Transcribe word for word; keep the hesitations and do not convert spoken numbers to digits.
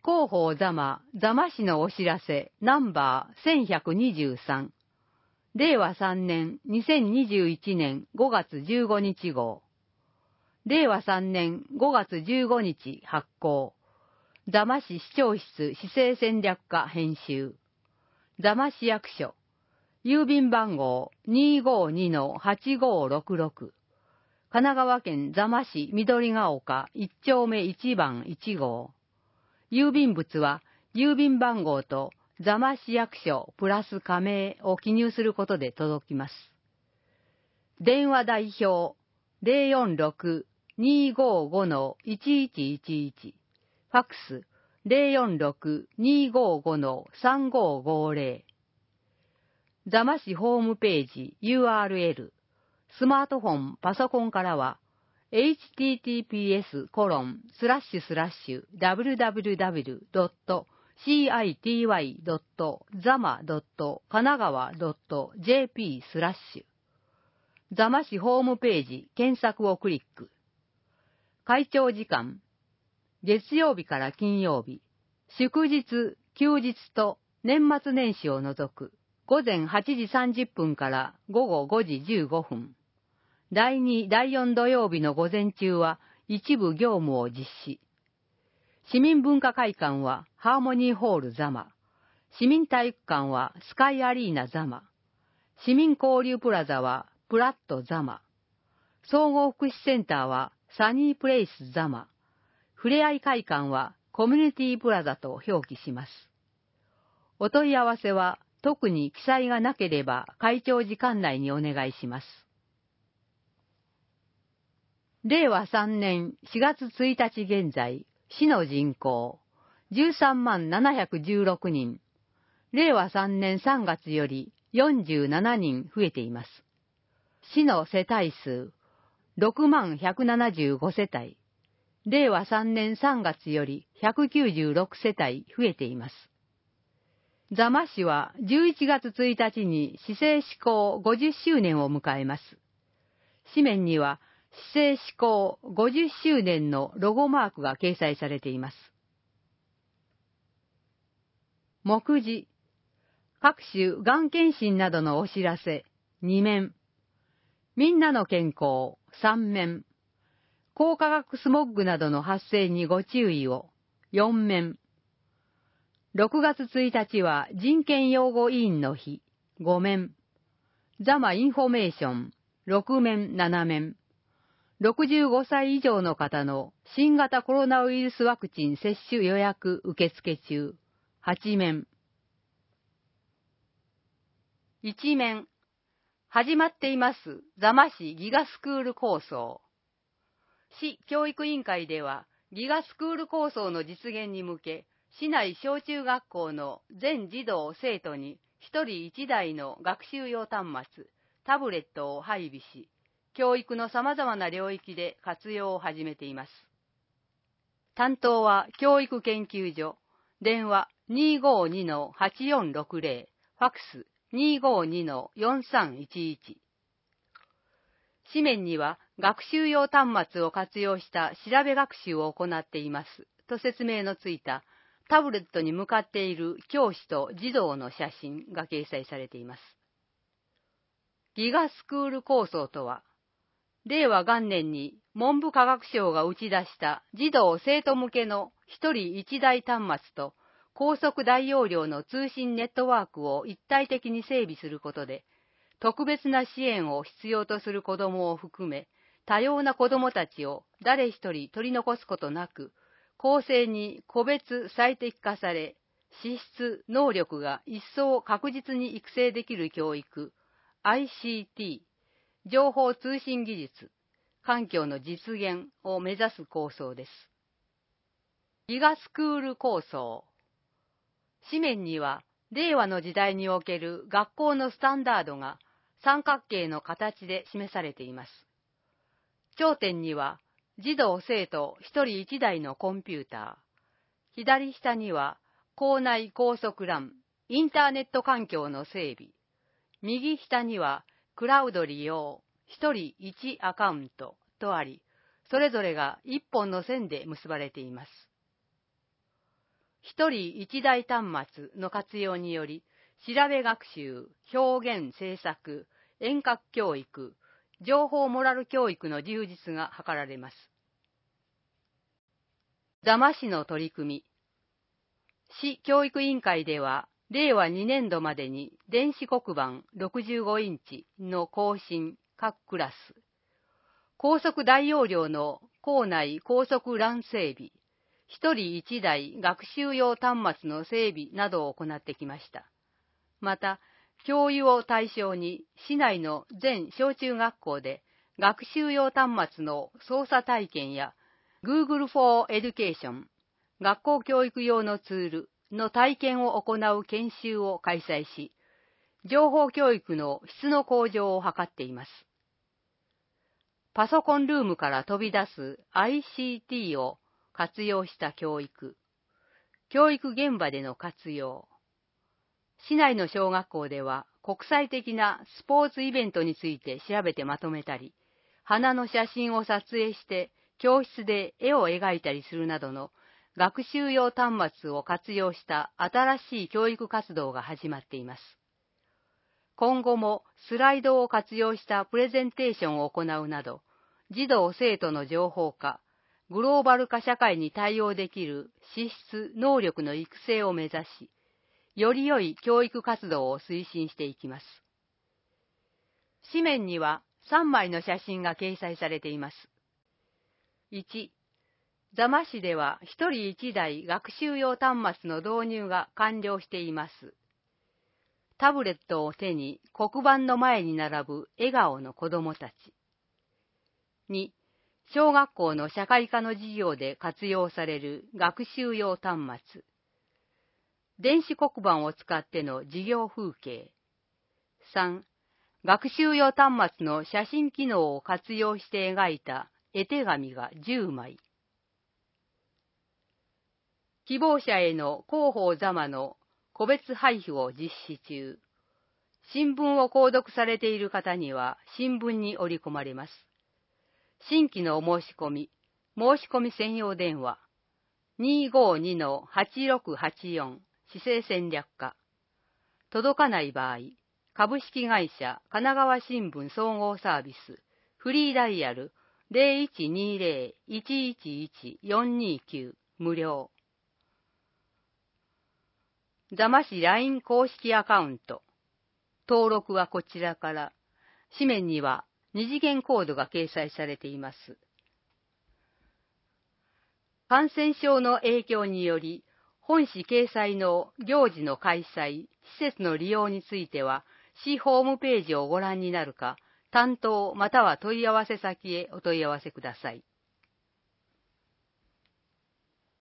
広報座間、座間市のお知らせ、ナンバーせんひゃくにじゅうさん。れいわさんねんにせんにじゅういちねんごがつじゅうごにち号。れいわさんねんごがつじゅうごにち発行。座間市市長室市政戦略課編集。座間市役所。郵便番号 にーごーにのはちごーろくろく。神奈川県座間市緑ヶ丘いっちょうめいちばんいち号。郵便物は郵便番号と座間市役所プラス加盟を記入することで届きます。電話代表 ゼロよんろく にーごーごのいちいちいちいち。ファックス ゼロよんろく にーごーごのさんごーごーぜろ。座間市ホームページ ユーアールエル。スマートフォン、パソコンからは エイチティーティーピーエスコロンスラッシュスラッシュダブリュダブリュダブリュドットシーアイティーワイドットザマドット神奈川ドットジェーピースラッシュ。座間市ホームページ検索をクリック。会長時間。月曜日から金曜日。祝日、休日と年末年始を除く。ごぜんはちじさんじゅっぷんからごごごじじゅうごふん。だいに、だいよん土曜日の午前中は一部業務を実施。市民文化会館はハーモニーホール座間。市民体育館はスカイアリーナ座間。市民交流プラザはプラット座間。総合福祉センターはサニープレイス座間。ふれあい会館はコミュニティプラザと表記します。お問い合わせは特に記載がなければ会長時間内にお願いします。れいわさんねんしがつついたち現在、市の人口じゅうさんまんななひゃくじゅうろくにん。れいわさんねんさんがつよりよんじゅうななにん増えています。市の世帯数ろくまんひゃくななじゅうごせたい。れいわさんねんさんがつよりひゃくきゅうじゅうろくせたい増えています。座間市はじゅういちがつついたちに市政施行ごじゅっしゅうねんを迎えます。紙面には市政施行ごじゅっしゅうねんのロゴマークが掲載されています。目次、各種がん検診などのお知らせにめん、みんなの健康さんめん、高化学スモッグなどの発生にご注意をよんめん、ろくがつついたちは人権擁護委員の日ごめん、座間インフォメーションろくめんななめん、ろくじゅうごさい以上の方の新型コロナウイルスワクチン接種予約受付中はちめん。いちめん、始まっています座間市ギガスクール構想。市教育委員会ではギガスクール構想の実現に向け、市内小中学校の全児童生徒にひとりいちだいの学習用端末、タブレットを配備し、教育の様々な領域で活用を始めています。担当は教育研究所、電話 にーごーにのはちよんろくぜろ、ファックス にーごーにのよんさんいちいち。紙面には学習用端末を活用した調べ学習を行っていますと説明のついたタブレットに向かっている教師と児童の写真が掲載されています。ギガスクール構想とは、れいわ元年に文部科学省が打ち出した児童生徒向けのひとりいちだい端末と高速大容量の通信ネットワークを一体的に整備することで、特別な支援を必要とする子どもを含め、多様な子どもたちを誰一人取り残すことなく、公正に個別最適化され、資質、能力が一層確実に育成できる教育、アイシーティー、情報通信技術、環境の実現を目指す構想です。ギガスクール構想。紙面には、令和の時代における学校のスタンダードが三角形の形で示されています。頂点には、児童生徒ひとりいちだいのコンピューター。左下には、校内高速 ラン、インターネット環境の整備。右下には、クラウド利用、ひとりいちアカウントとあり、それぞれが一本の線で結ばれています。 一人一台端末の活用により、調べ学習、表現制作、遠隔教育、情報モラル教育の充実が図られます。座間市の取り組み。市教育委員会では、れいわにねんどまでに電子黒板ろくじゅうごインチの更新各クラス、高速大容量の校内高速 ラン 整備、一人一台学習用端末の整備などを行ってきました。また、教諭を対象に市内の全小中学校で学習用端末の操作体験や Google for Education、学校教育用のツールの体験を行う研修を開催し、情報教育の質の向上を図っています。パソコンルームから飛び出す アイシーティー を活用した教育、教育現場での活用。市内の小学校では国際的なスポーツイベントについて調べてまとめたり、花の写真を撮影して教室で絵を描いたりするなどの学習用端末を活用した新しい教育活動が始まっています。今後もスライドを活用したプレゼンテーションを行うなど、児童生徒の情報化、グローバル化社会に対応できる資質・能力の育成を目指し、より良い教育活動を推進していきます。紙面にはさんまいの写真が掲載されています。いち、座間市では一人一台学習用端末の導入が完了しています。タブレットを手に黒板の前に並ぶ笑顔の子どもたち。に、小学校の社会科の授業で活用される学習用端末。電子黒板を使っての授業風景。さん、学習用端末の写真機能を活用して描いた絵手紙がじゅうまい。希望者への広報座間の個別配布を実施中。新聞を購読されている方には新聞に織り込まれます。新規のお申し込み、申し込み専用電話 にーごーにのはちろくはちよん 市政戦略課。届かない場合、株式会社神奈川新聞総合サービスフリーダイヤル ゼロいちにゼロ いちいちいち よんにきゅう 無料。座間市 ライン 公式アカウント。登録はこちらから。紙面には二次元コードが掲載されています。感染症の影響により、本市掲載の行事の開催、施設の利用については、市ホームページをご覧になるか、担当または問い合わせ先へお問い合わせください。